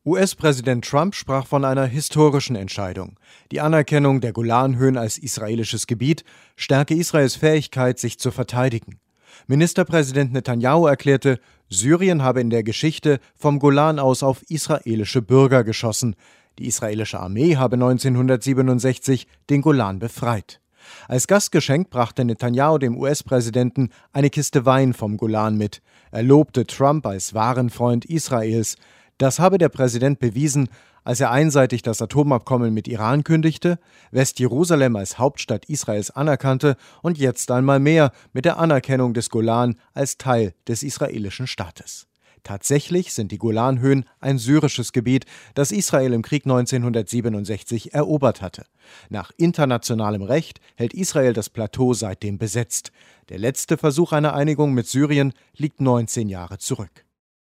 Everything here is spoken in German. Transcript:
US-Präsident Trump sprach von einer historischen Entscheidung. Die Anerkennung der Golanhöhen als israelisches Gebiet stärke Israels Fähigkeit, sich zu verteidigen. Ministerpräsident Netanyahu erklärte, Syrien habe in der Geschichte vom Golan aus auf israelische Bürger geschossen. Die israelische Armee habe 1967 den Golan befreit. Als Gastgeschenk brachte Netanyahu dem US-Präsidenten eine Kiste Wein vom Golan mit. Er lobte Trump als wahren Freund Israels. Das habe der Präsident bewiesen, als er einseitig das Atomabkommen mit Iran kündigte, Westjerusalem als Hauptstadt Israels anerkannte und jetzt einmal mehr mit der Anerkennung des Golan als Teil des israelischen Staates. Tatsächlich sind die Golanhöhen ein syrisches Gebiet, das Israel im Krieg 1967 erobert hatte. Nach internationalem Recht hält Israel das Plateau seitdem besetzt. Der letzte Versuch einer Einigung mit Syrien liegt 19 Jahre zurück.